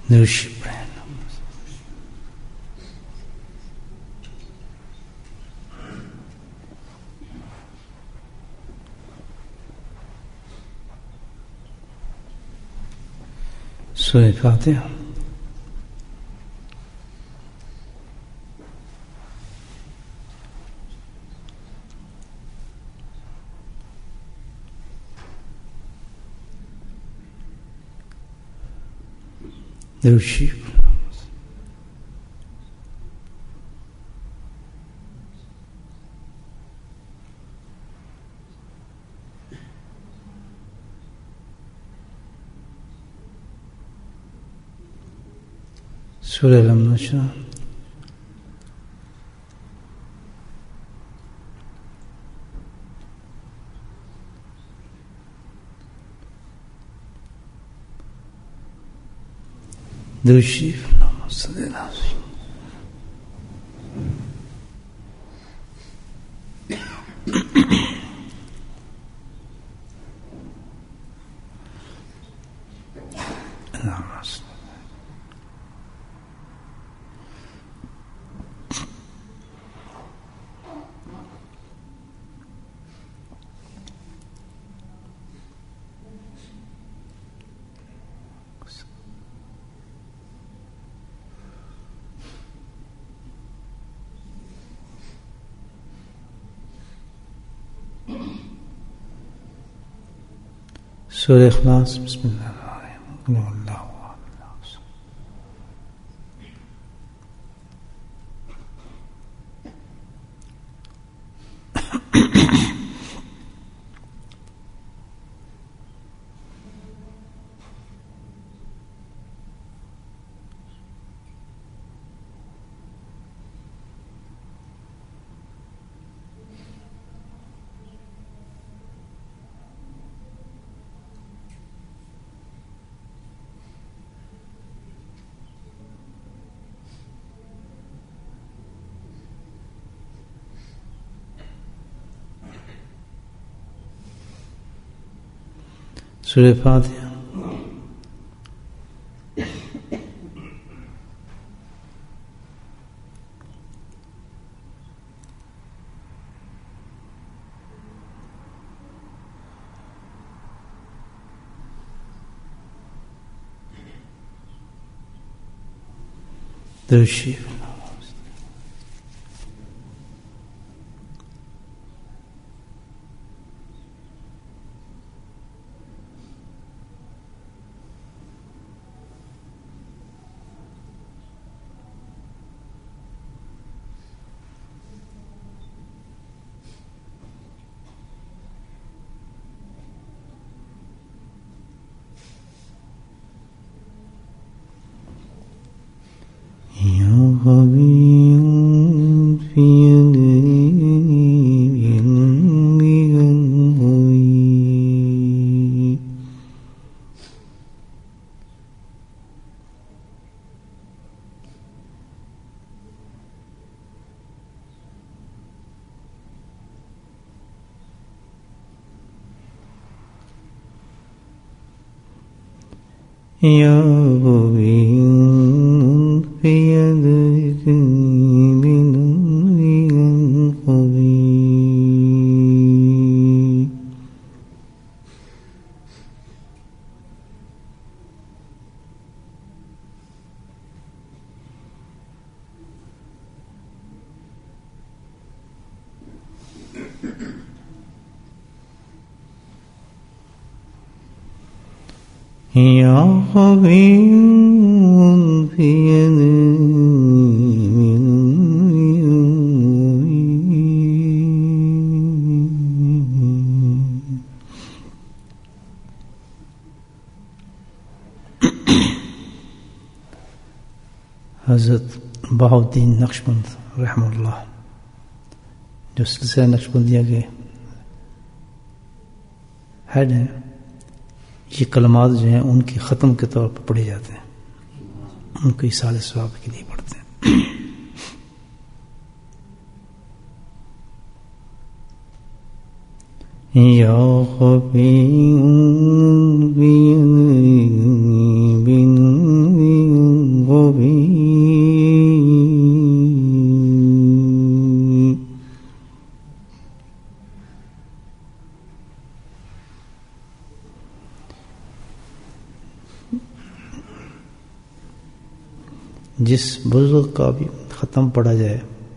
نوشی برین سوره فاتحه. نوشی سوره لم نشرح. نوشی صلی الله علیه سورة إخلاص. بسم الله الرحمن الرحيم. قل هو الله أحد. سورة فاتحة. درشي قوي في يا قوي في يدك من قوي. يا قوي في يدك حضرت बहाउद्दीन नक्शबंद रहमतुल्लाह जो सिलसिला नक्शबंदिया के हेड हैं, ये कलमात जो हैं उनकी ख़त्म के तौर पर पढ़े जाते हैं, उनको इसाले सवाब के लिए पढ़ते हैं। या ख़फ़ी बिन जिस बुजुर्ग का भी ख़त्म पढ़ा जाए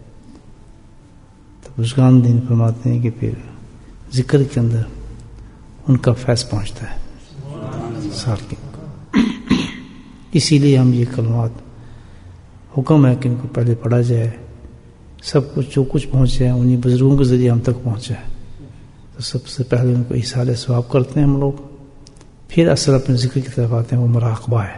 तो बुजुर्गान दिन फरमाते हैं कि फिर जिक्र के अंदर उनका फैज़ पहुंचता है साकिन को। इसीलिए हम ये कलमात हुक्म है कि इनको पहले पढ़ा जाए, सब कुछ जो कुछ पहुँचे हैं उन्हीं बुजुर्गों के ज़रिए हम तक पहुँचा है। तो सबसे पहले उनको इसाले सवाब करते हैं हम लोग, फिर असल अपने जिक्र की तरफ आते हैं, वो मुराक़बा है।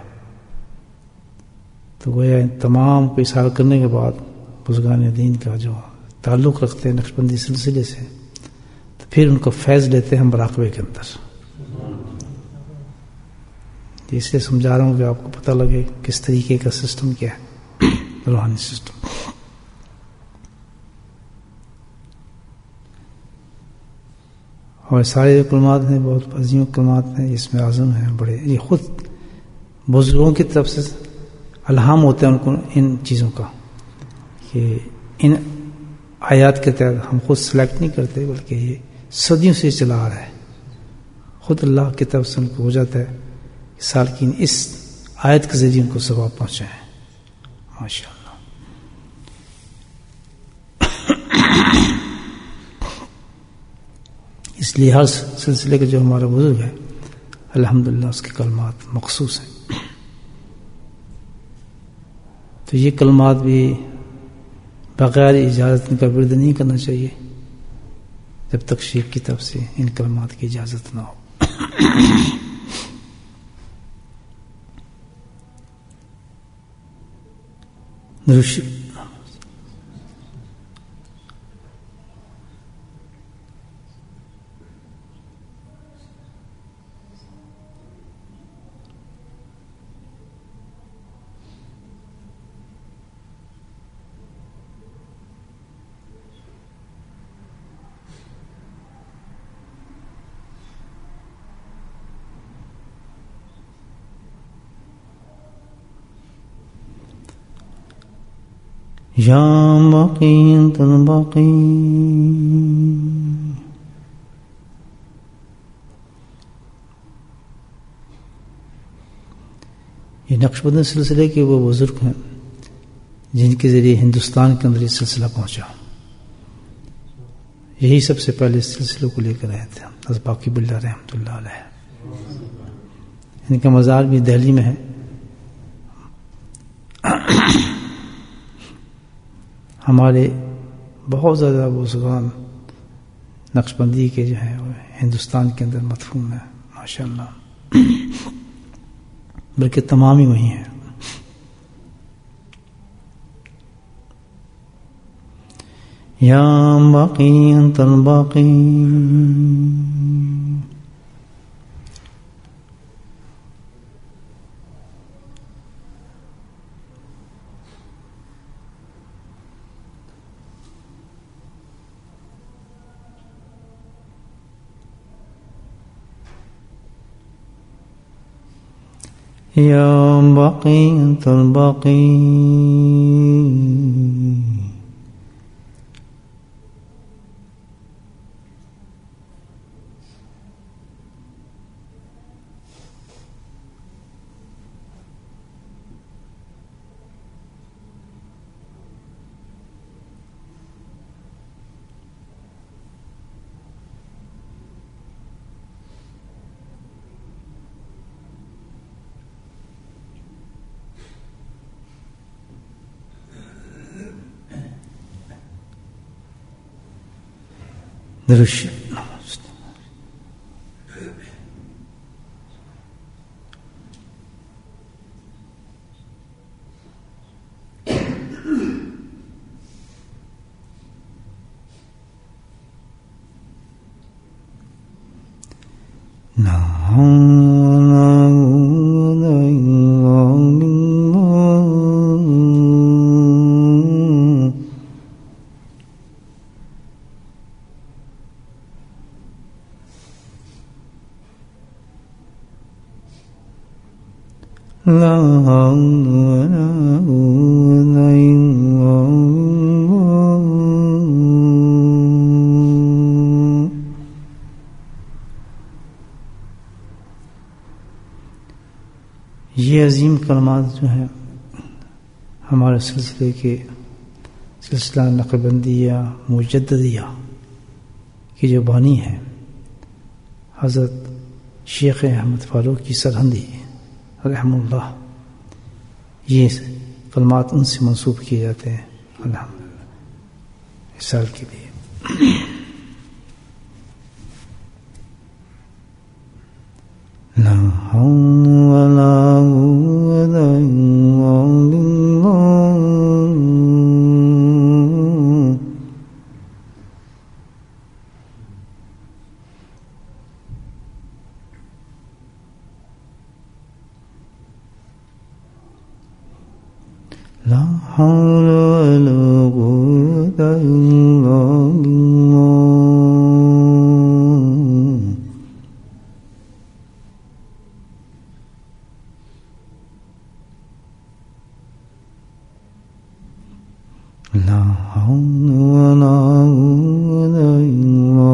तो गोया तमाम को इसाल करने के बाद बुज़ुर्गान दीन का जो ताल्लुक़ रखते हैं नक्शबंदी सिलसिले से, तो फिर उनको फैज़ लेते हैं मुराक़बे के अंदर। इसलिए समझा रहा हूँ कि आपको पता लगे किस तरीके का सिस्टम क्या है, रूहानी सिस्टम। और सारे कलमात हैं, बहुत अजीम कलमात हैं, इसमें आज़म हैं बड़े, ये खुद बुजुर्गों की तरफ से अलहाम होते हैं उनको इन चीज़ों का, कि इन आयात के तहत हम खुद सेलेक्ट नहीं करते, बल्कि ये सदियों से चला आ रहा है। खुद अल्लाह की तरफ से उनको हो जाता है साल की इस आयत के ज़रिए उनको सवाब पहुँचाएँ। माशाअल्लाह। इसलिए हर सिलसिले के जो हमारा बुजुर्ग है अल्हम्दुलिल्लाह उसके कलमात मखसूस हैं। तो ये कलमात भी बग़ैर इजाज़त इनका विर्द नहीं करना चाहिए जब तक शेख की तरफ से इन कलमात की इजाज़त ना हो। या बाक़ी अंतल बाक़ी ये नक्शबंदी सिलसिले के वो बुजुर्ग हैं जिनके ज़रिए हिंदुस्तान के अंदर ये सिलसिला पहुंचा। यही सबसे पहले इस सिलसिले को लेकर आए थे हज़रत बाक़ी बिल्ला रहमतुल्लाह अलैह। इनका मज़ार भी दिल्ली में है। हमारे बहुत ज़्यादा बुज़ुर्गान नक्शबंदी के जो हैं वो हिंदुस्तान के अंदर मदफून है माशाअल्लाह, बल्कि तमाम ही वही हैं। या बाक़ी अंतल बाक़ी या बाक़ी अंतल बाक़ी दृश्य ये अजीम कलमात जो है हमारे सिलसिले के सिलसिला नक़शबंदिया मुजद्दिदिया की जो बानी है हज़रत शेख अहमद फ़ारूक की सरहंदी रहमुल्लाह, ये कलमात उनसे मंसूब किए जाते हैं अल्हम्दुलिल्लाह इस साल के लिए। ला हौला वला कुव्वता इल्ला बिल्लाह, ला हौला वला कुव्वता इल्ला बिल्लाह, ला हौला वला कुव्वता इल्ला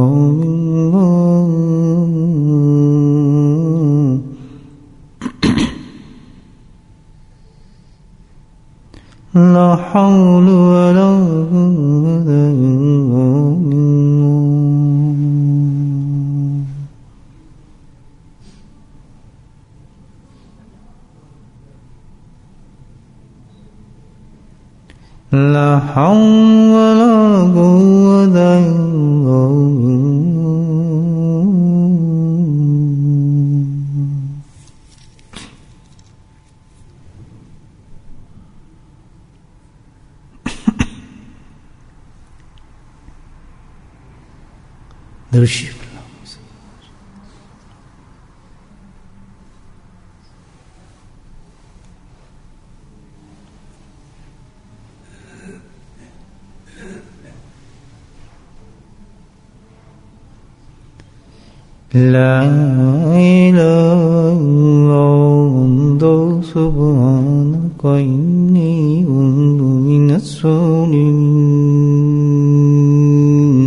बिल्लाह, ला हौला वला कुव्वता इल्ला बिल्लाह, ला हौला वला कुव्वता इल्ला बिल्लाह। दर्शी ला इलाहा इल्लल्लाह सुब्हानक इन्नी कुन्तु मिनश ज़ालिमीन,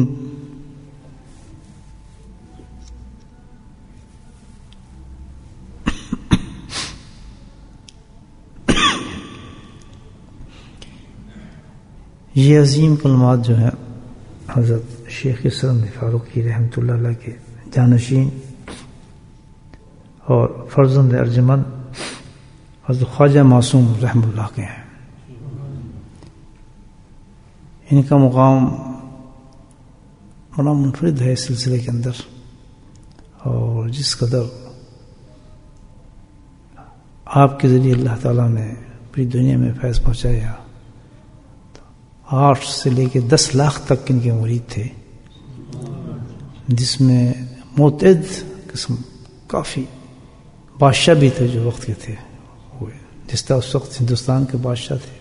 ये अजीम कलमात जो है हज़रत शेख सरहंदी फ़ारूकी रहमतुल्लाह अलैह के जानशीन और फर्जंद अर्जुमंद हज़रत ख्वाजा मासूम रहमतुल्लाह के हैं। इनका मुकाम बड़ा मुनफरिद है इस सिलसिले के अंदर, और जिस कदर आपके ज़रिए अल्लाह ताला ने पूरी दुनिया में फैज़ पहुँचाया, 8 से लेकर 10 लाख तक इनके मुरीद थे, जिसमें मुतअद्दिद किस्म काफ़ी बादशाह भी थे जो वक्त के थे, जिस तरह उस वक्त हिंदुस्तान के बादशाह थे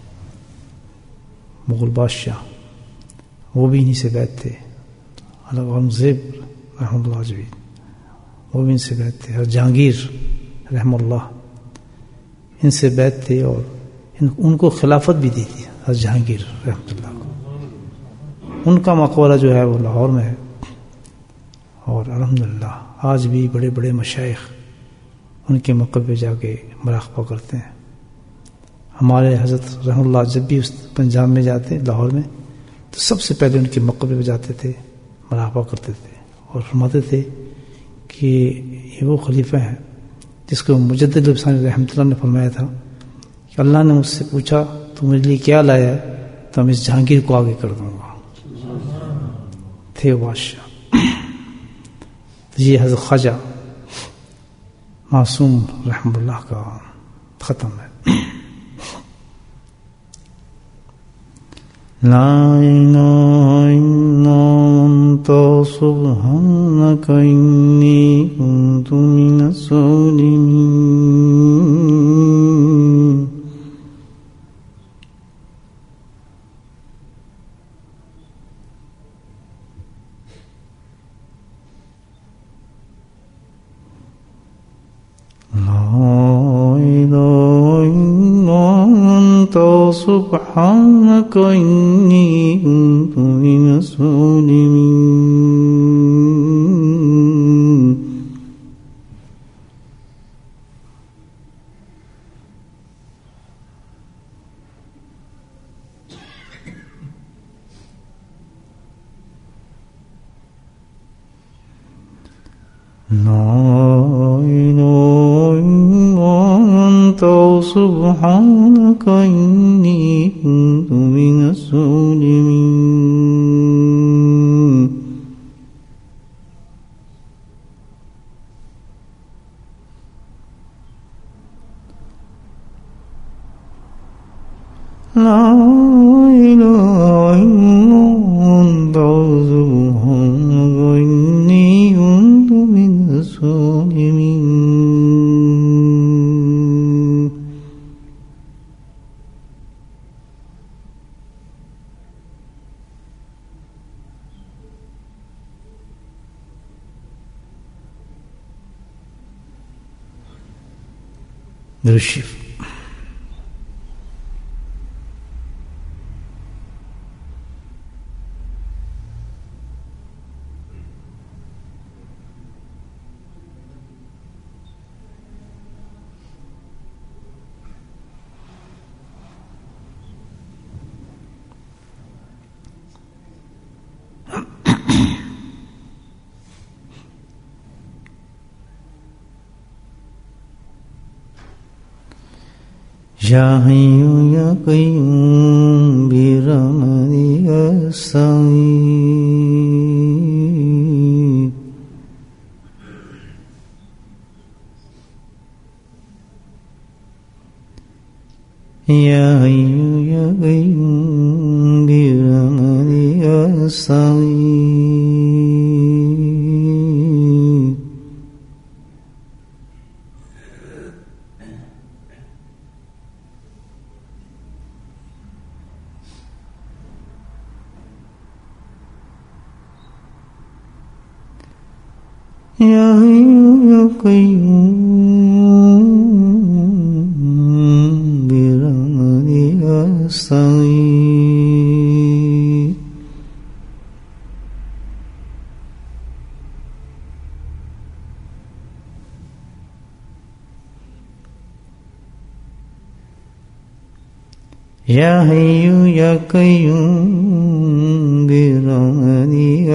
मुग़ल बादशाह, वो भी इन्हीं से बैठ थे। औरंगज़ेब रहमतुल्लाह भी, वो भी इनसे बैठ थे। और जहांगीर रहमतुल्लाह इनसे बैठ थे, और उनको खिलाफत भी दी थी हज़रत जहांगीर रहमतुल्लाह को। उनका मकबरा जो है वो लाहौर में है, और अल्हम्दुलिल्लाह आज भी बड़े बड़े मशाइख उनके मकबरे पे जाके मुराक़बा करते हैं। हमारे हज़रत रहमतुल्लाह जब भी उस पंजाब में जाते लाहौर में, तो सबसे पहले उनके मकबरे पे जाते थे, मुराक़बा करते थे, और फरमाते थे कि ये वो खलीफा हैं जिसको मुजद्दिद लसानी रहमतुल्लाह ने फरमाया था कि अल्लाह ने मुझसे पूछा तू मेरे लिए क्या लाया है, तो मैं इस जहांगीर को आगे कर दूँगा। थे बादशाह। ये हज़रत ख्वाजा मासूम रहमतुल्लाह का ख़त्म है। ला इलाहा इल्ला अंता सुब्हानक इन्नी कुन्तु मिनश ज़ालिमीन, सुब्हानक इन्नी कुन्तु मिनश ज़ालिमीन, لا إله إلا أنت سبحانك إني كنت من الظالمين. لا إله إلا أنت سبحانك إني كنت من الظالمين. درشف. يا حي يا قيوم برحمتك أستغيث. يا حي يا قيوم برحمتك أستغيث. يا حي يا قيوم برحمتك أستغيث. يا حي يا قيوم برحمتك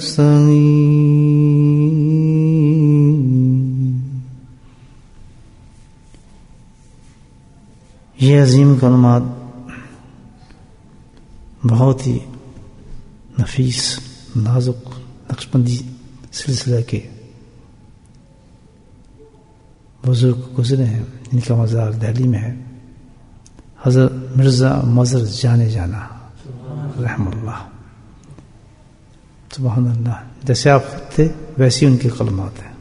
أستغيث. ये अजीम कलमात बहुत ही नफीस नाजुक नक्शबंदी सिलसिले के बुजुर्ग गुजरे हैं, इनका मज़ार दिल्ली में है। हज़रत मिर्ज़ा मज़र जाने जाना रहमतुल्लाह। सुभान अल्लाह। जैसे आप खुद थे वैसी उनकी कलमात हैं।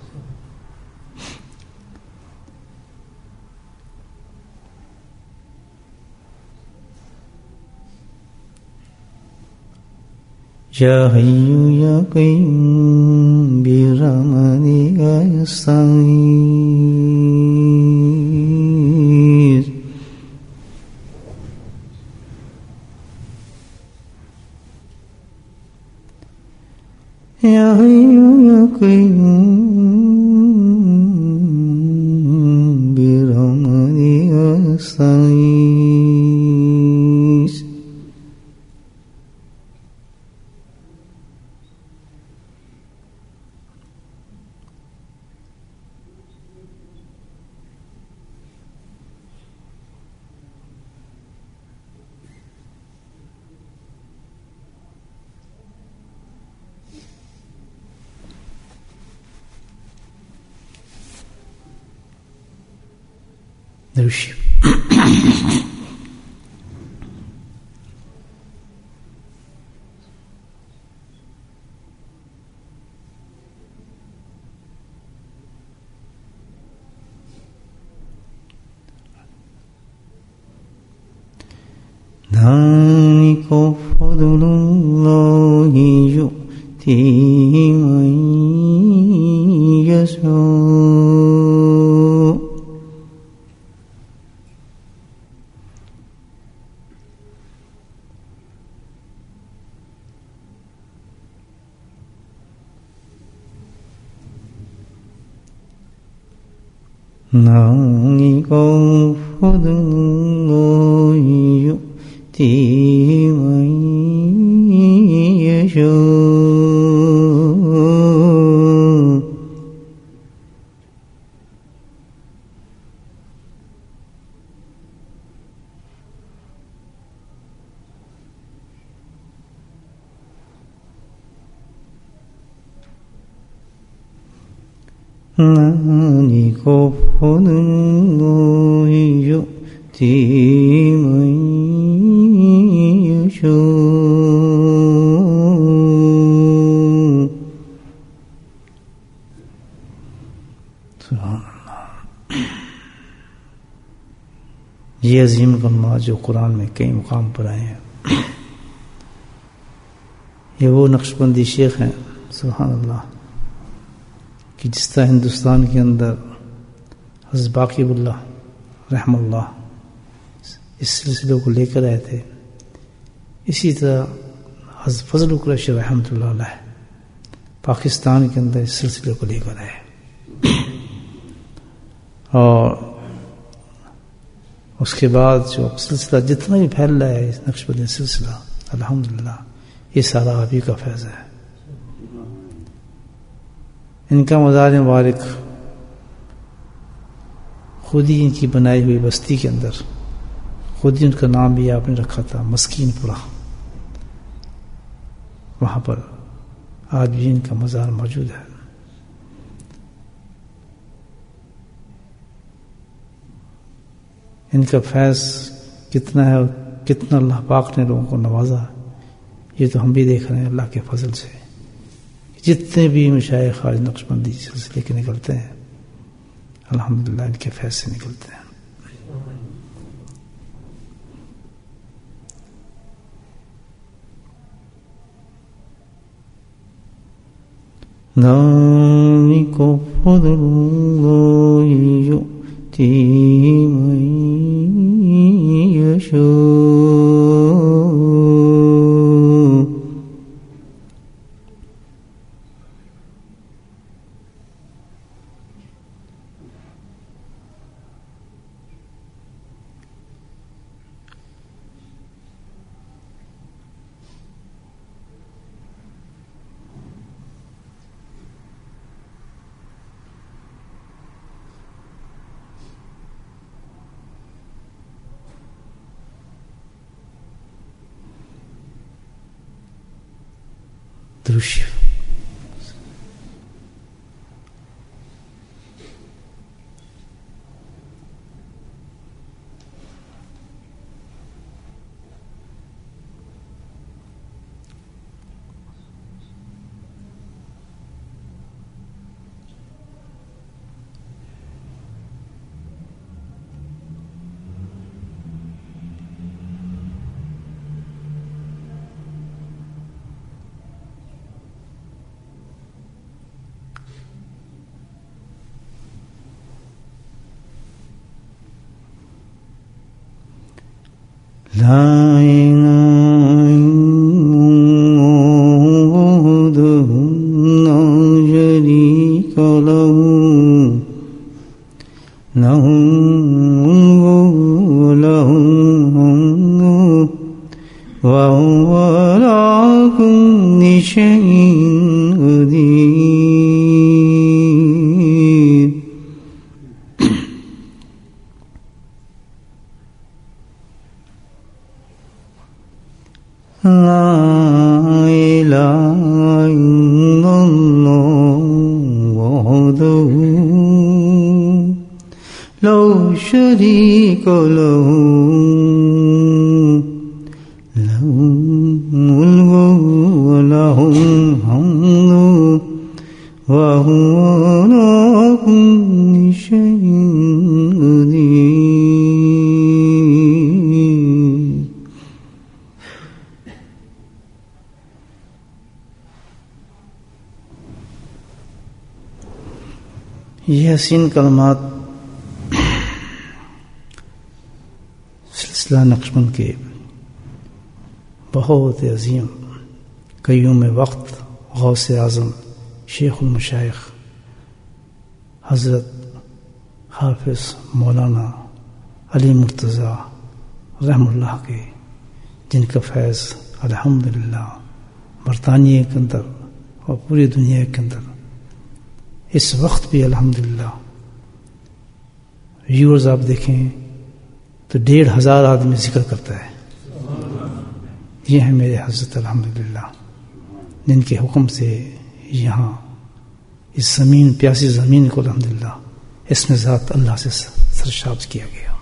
या हय्यु या क़य्यूम बिरहमतिक अस्तगीथ। या हय्यु या क़य्यूम बिरहमतिक अस्तगीथ। ऋषि ذلك فضل الله يؤتيه من يشاء ذلك فضل الله يؤتيه من يشاء 何こほぬのいよてまいよしょये अजीम कलमा जो कुरान में कई मुकाम पर आए हैं, ये वो नक्शबंदी शेख हैं सुभान अल्लाह कि जिस तरह हिंदुस्तान के अंदर हज़रत बाक़ीउल्लाह रहमतुल्लाह इस सिलसिले को लेकर आए थे, इसी तरह हज़रत फजल कुरैशी रहमतुल्लाह अलैह पाकिस्तान के अंदर इस सिलसिले को लेकर आए। और उसके बाद जो सिलसिला जितना भी फैल रहा है, इस नक्शबंदी सिलसिला अल्हम्दुलिल्लाह ये सारा आप ही का फैज़ है। इनका मज़ार मुबारक खुद ही इनकी बनाई हुई बस्ती के अंदर, खुद ही उनका नाम भी आपने रखा था मस्कीनपुरा, वहाँ पर आज भी इनका मज़ार मौजूद है। इनका फैज़ कितना है और कितना अल्लाह पाक ने लोगों को नवाजा, ये तो हम भी देख रहे हैं अल्लाह के फजल से। जितने भी मशाइख आज नक्शबंदी सिलसिले के निकलते हैं अल्हम्दुलिल्लाह इनके फैज़ से निकलते हैं। नानी को फदलुल्लाहि युती मन यशा दृश्य ला इलाहा इल्लल्लाह ला शरीका लहू लहुल हम्दु व हुवा अला कुल्लि शैइन क़दीर। ला इलाहा इल्लल्लाह वहदहू ला शरीका लहू लहुल मुल्कु व लहुल हम्दु व हुवा अला कुल्लि शैइन क़दीर। ये हसीन कलमात सिलसिला नक्शबंद के बहुत अजीम क़य्यूम वक्त गौसे आज़म शेखुल मशाइख हज़रत हाफिज़ मौलाना अली मुर्तज़ा रहमतुल्लाह के, जिनका फैज़ अल्हम्दुलिल्लाह बरतानिया के अंदर और पूरी दुनिया के अंदर इस वक्त भी अल्हम्दुलिल्लाह व्यूअर्स आप देखें तो 1,500 आदमी जिक्र करता है। ये हैं मेरे हज़रत अल्हम्दुलिल्लाह, जिनके हुक्म से यहाँ इस ज़मीन, प्यासी ज़मीन को अल्हम्दुलिल्लाह इसमें ज़ात अल्लाह से सरशाब्ज किया गया।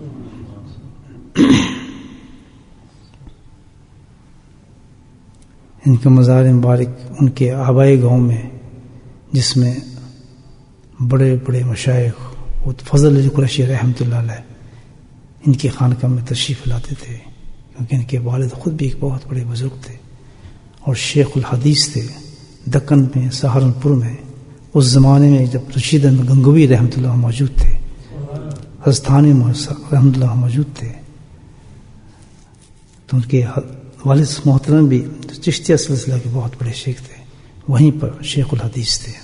इनका मज़ार मुबारक उनके आबाई गांव में, जिसमें बड़े बड़े मशाइख फजल अली कुरैशी रहमतुल्लाह अलैह इनकी खानकाह में तशरीफ़ लाते थे, क्योंकि इनके वालिद ख़ुद भी एक बहुत बड़े बुज़ुर्ग थे और शेखुल हदीस थे। दक्कन में, सहारनपुर में उस ज़माने में जब रशीद अहमद गंगोही रहमतुल्लाह मौजूद थे, हज़रत रहमतुल्लाह मौजूद थे, तो उनके वालिद मोहतरम भी चिश्तिया सिलसिला के बहुत बड़े शेख थे, वहीं पर शेखुल हदीस थे।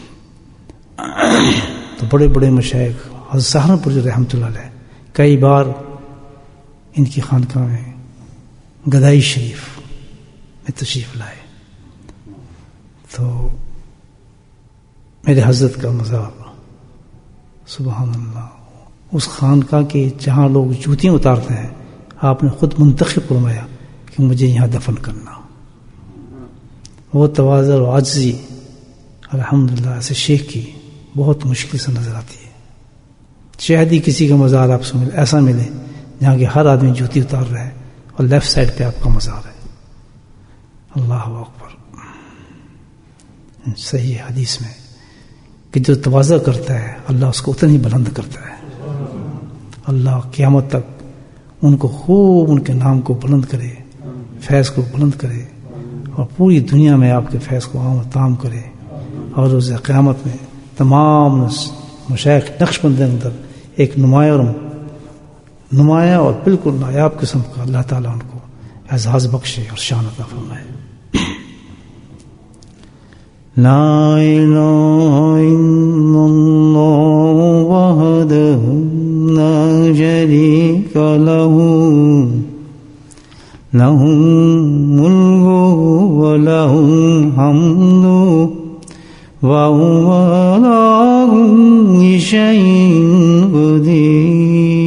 तो बड़े बड़े मशाइख हज़रत सहारनपुर रहमतुल्लाह अलैह कई बार इनकी खानकाह में गदाई शरीफ में तशरीफ़ लाए। तो मेरे हज़रत का मज़ार सुबहान अल्लाह, उस खानकाह के जहाँ लोग जूतियाँ उतारते हैं, आपने खुद मुंतखब फरमाया कि मुझे यहाँ दफन करना। वो तवाज़ु और आजिज़ी अल्हम्दुलिल्लाह ऐसे शेख की बहुत मुश्किल से नज़र आती है। शायद ही किसी का मज़ार आपसे ऐसा मिले जहाँ के हर आदमी जूती उतार रहा है और लेफ्ट साइड पे आपका मज़ार है। अल्लाह अकबर। सही हदीस में कि जो तवाज़ा करता है अल्लाह उसको उतना ही बुलंद करता है। अल्लाह क़यामत तक उनको खूब उनके नाम को बुलंद करे, फैज़ को बुलंद करे और पूरी दुनिया में आपके फैज़ को आम ताम करे। और उस क़यामत में तमाम मशाइख नक्शबंद के अंदर एक नुमाया और बिल्कुल नायाब किस्म का अल्लाह ताला उनको एज़ाज़ बख्शे और शान अता फरमाए। ला इलाहा इल्लल्लाह वहदहु ला शरीका लहू लहुल मुल्कु व लहुल हम्दु व हुवा अला कुल्लि शैइन क़दीर।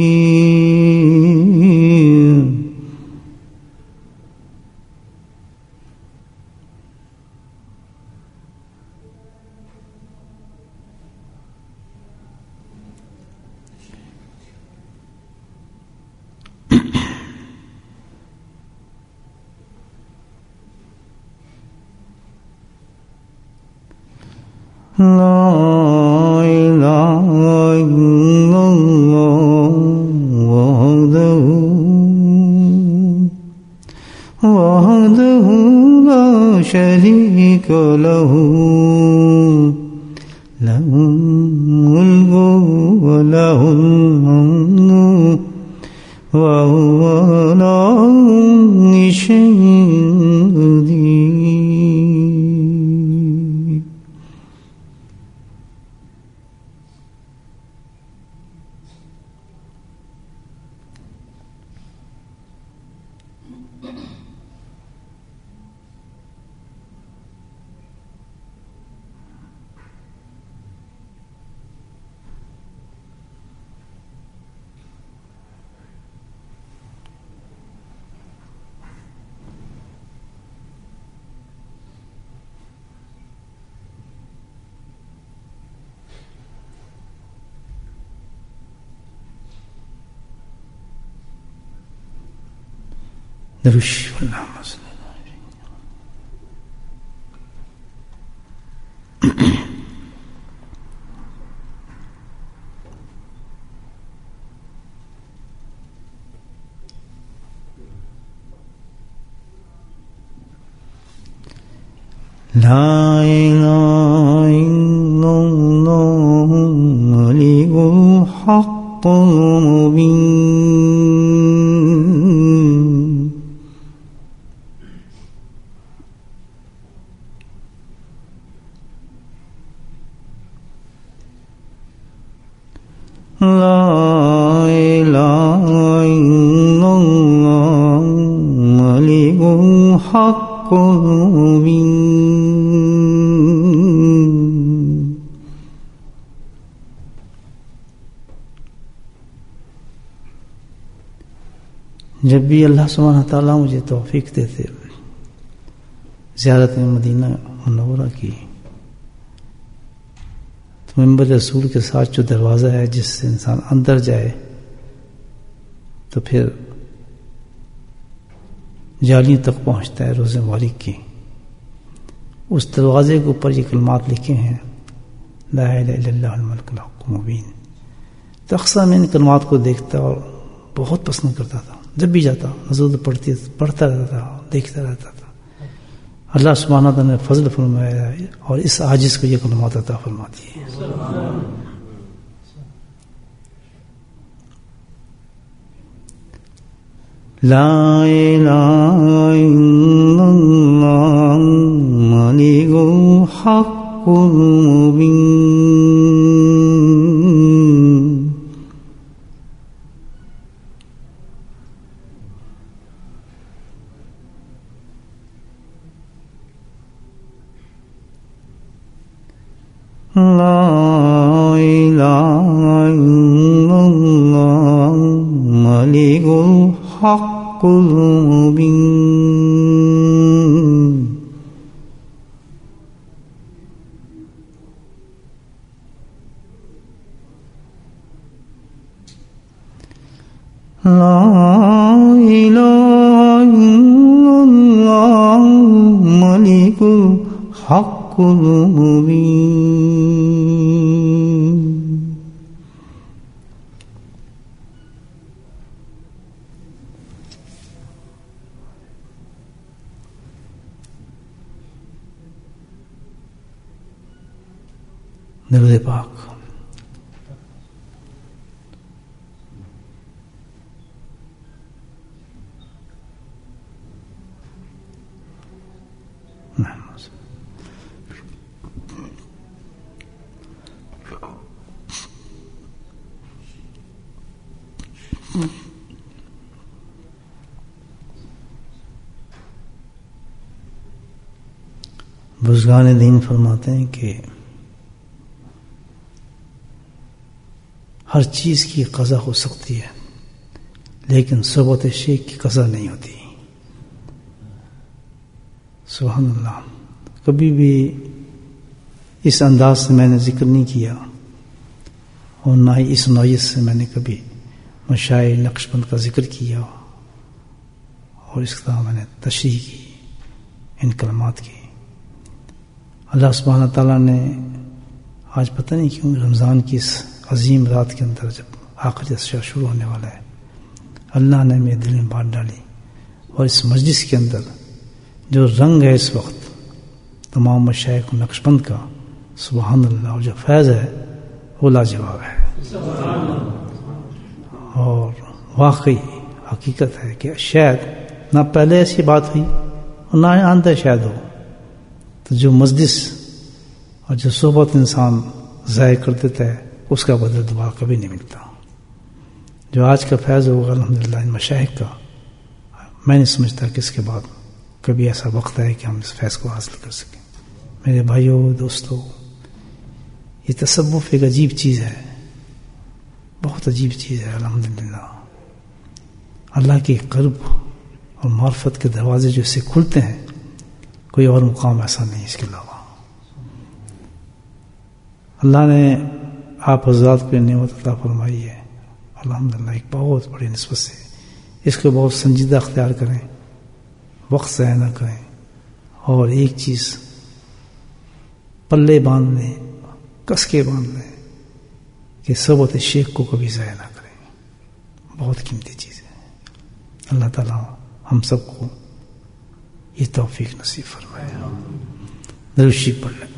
ला इलाहा इल्लल्लाह वहदहु ला शरीका लहू लहुल मुल्कु व लहुल हम्दु व हुवा अला कुल्लि शैइन क़दीर। दरुश ला इलाहा इल्लल्लाहु मलिकुल हक़्क़ुल मुबीन। ला इलाहा इल्लल्लाहु मलिकुल हक़्क़ुल मुबीन। जब भी अल्लाह सुब्हानहू तआला मुझे तौफीक देते ज़ियारत में मदीना मुनव्वरा की, मिंबर रसूल के साथ जो दरवाज़ा है जिससे इंसान अंदर जाए तो फिर जालियों तक पहुंचता है रोज़े मुबारक की। उस दरवाज़े के ऊपर ये कलमात लिखे हैं, ला इलाहा इल्लल्लाहुल मलिकुल हक़्क़ुल मुबीन। तो अक्सर मैं इन कलमात को देखता और बहुत पसंद करता था। जब भी जाता हजूर पढ़ता रहता था, देखता रहता था। अल्लाह सुब्हानहू व तआला ने फजल फरमाया है और इस आजिज़ को ये कलमात अता फरमाती है। ला इलाहा इल्लल्लाह मलिकुल हक़्क़ुल मुबीन। ला इलाहा इल्लल्लाह मलिकुल हक़्क़ुल मुबीन। ला इलाहा इल्लल्लाह मलिकुल हक़्क़ुल मुबीन। दरूद पाक। बुज़ुर्गान दीन फरमाते हैं कि हर चीज़ की क़ज़ा हो सकती है लेकिन सोबत शेख की क़ज़ा नहीं होती। सुभान अल्लाह। कभी भी इस अंदाज से मैंने जिक्र नहीं किया और ना ही इस नौयत से मैंने कभी मशाइख नक्शबंद का जिक्र किया और इस तरह मैंने तशरीह की इन कलमात की। अल्लाह सुब्हानहू व तआला ने आज पता नहीं क्यों रमज़ान की इस अजीम रात के अंदर जब आखिरी अशरा शुरू होने वाला है, अल्लाह ने मेरे दिल में बात डाली और इस मजलिस के अंदर जो रंग है इस वक्त तमाम मशाइख नक्शबंद का, सुभान अल्लाह, और जो फैज़ है वो लाजवाब है। और वाकई हकीकत है कि शायद ना पहले ऐसी बात हुई और ना आंदा शायद हो, तो जो मजलिस और जो सोहबत इंसान ज़ाय कर देता है उसका बदल दोबारा कभी नहीं मिलता। जो आज का फैज़ होगा अल्हम्दुलिल्लाह इन मशाइख का, मैं नहीं समझता कि इसके बाद कभी ऐसा वक्त है कि हम इस फैज़ को हासिल कर सकें। मेरे भाइयों दोस्तों, ये तसव्वुफ़ एक अजीब चीज़ है, बहुत अजीब चीज़ है। अल्हम्दुलिल्लाह अल्लाह के क़र्ब और मार्फत के दरवाजे जो इससे खुलते हैं, कोई और मुकाम ऐसा नहीं इसके अलावा। अल्लाह ने आप हज़रात को नेमत अता फरमाई है अल्हम्दुलिल्लाह एक बहुत बड़ी निस्बत से। इसको बहुत संजीदा अख्तियार करें, वक्त ज़ाया न करें और एक चीज़ पल्ले बांध लें, कस के बांध लें कि सोबत शेख को कभी ज़ाया न करें। बहुत कीमती चीज़ है। अल्लाह ताला हम सबको ये तौफीक नसीब फरमाए। दरूद शरीफ पढ़ लें।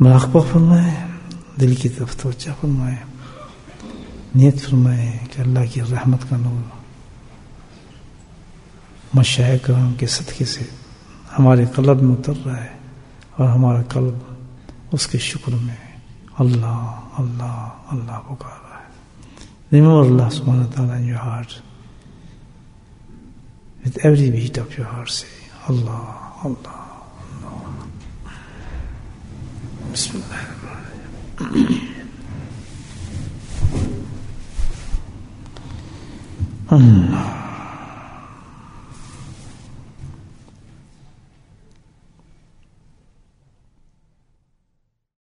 मुराक़बा फरमाए, दिल की तरफ तवज्जो फरमाए, नियत फरमाए कि अल्लाह की रहमत का नूर मशाइख करम के सदक़े से हमारे कल्ब में उतर रहा है और हमारा कल्ब उसके शुक्र में अल्लाह अल्लाह अल्लाह पुकार रहा है. Remember Allah subhanahu wa ta'ala in your heart. With every beat of your heart say Allah Allah Allah. Bismillahirrahmanirrahim. Allah.